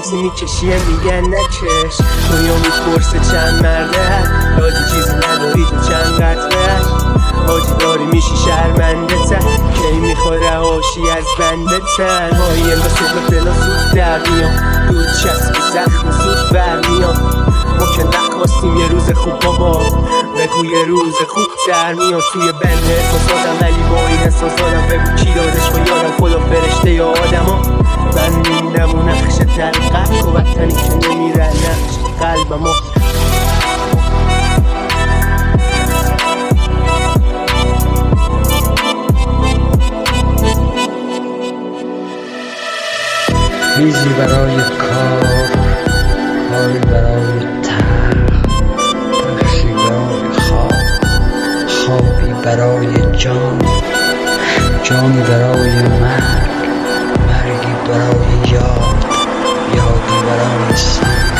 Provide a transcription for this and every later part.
چیزی میکشیه میگن نکش. دنیا میپرسه چند مرده دادی چیزی نداری تو چند قطرش. حاجی داری میشی شرمنده تر کی میخوره هاشی از بنده تر. هایی اندازه به دلا زود در میام دود چسب زخم زود برمیام. ما که نخواستیم یه روز خوب بابا بگو یه روز خوب در میاد. توی بند احساساتم ولی با این احساساتم بگو کی دادش با یادم خدا فرشته یا آدم ها. من میندم و نقش در قلب و وطنی که نمیره نقش قلبم ها. ریزی برای کار، کاری برای تخت، بخشی برای خواب، خوابی برای جان، جانی برای مرگ، مرگی برای یاد، یادی برای سنگ.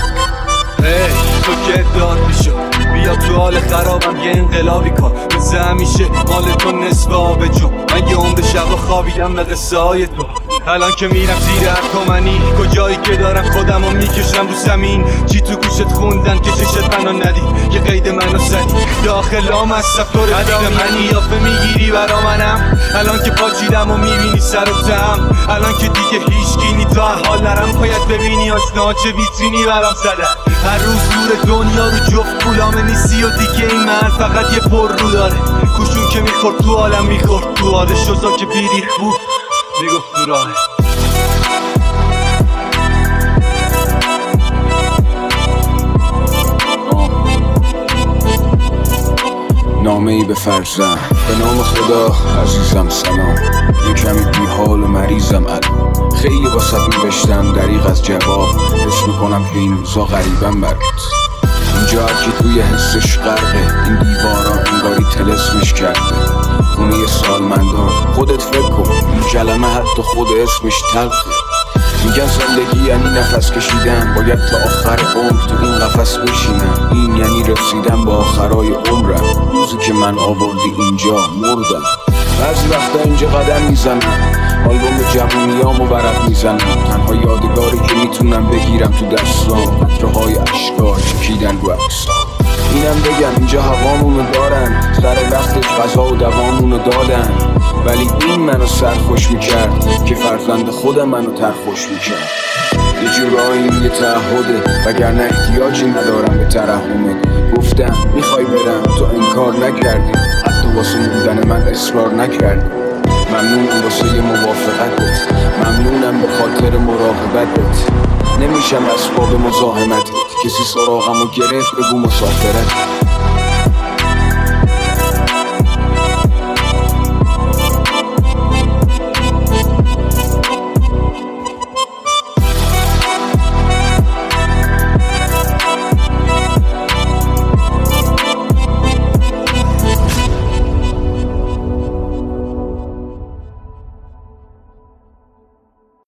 تو که ادعاد میشو بیا تو حال خرابم یه انقلابی کن. مثل همیشه مال تو نصف آبجو. من یه عمر شب خوابیدم به قصه های تو. الان که میرم زیر هر تومنی کجایی که دارم خودم رو میکشم رو زمین. چی تو گوشت خوندن که چشت منو ندید که قید منو زدی داخل آم از سفتور حدیق منی. یافه میگیری برا منم الان که پاچیدم و میبینی سر و تم. الان که دیگه هیچ گینی تا حال نرم باید ببینی آشنا چه ویترینی برام زدن. هر روز دور دنیا رو جفت پولامه نیستی و دیگه این من فقط یه پر رو داره. کوشون که میخورد تو عالم میخورد تو حال شوزا که بیریخ بود میگفت تو راهه. نامه ای به فرزند به نام خدا عزیزم سلام. یه کمی بیحال و مریضم الان خیلی واسط نوشتم دریغ از جواب. حس میکنم که این روزا غریبم برات. اینجا هرکی توی حسش غرقه. این دیوارا انگاری طلسمش کرده. خونه سالمندان خودت فکر کن این کلمه حتی خود اسمش تلخه. میگن زندگی یعنی نفس کشیدن باید تا آخر عمر تو این قفس بشینم. این یعنی رسیدن به آخرای عمرم. روزی که من آوردی اینجا مردم. بعضی وقتا اینجا قدم میزنم آلبوم جوونیامو ورق میزنم. تنها یادگاری که میتونم بگیرم تو دستام قطره‌های اشکار چکیدن رو عکسام. اینم بگم اینجا هوامونو دارن سر وقتش غذا و دوامونو دادن. ولی این منو سرخوش میکرد که فرزند خودم منو ترخوش میکرد. یه جورایی این یه تعهده وگرنه احتیاجی ندارم به ترحمت. گفتم میخوای برم تو انکار نکردی حتی واسه موندن من اصرار نکردی. ممنونم واسه موافقتت ممنونم به خاطر مراقبتت. نمیشم اسباب مزاحمتت کسی سراغمو گرفت بگو مسافرت.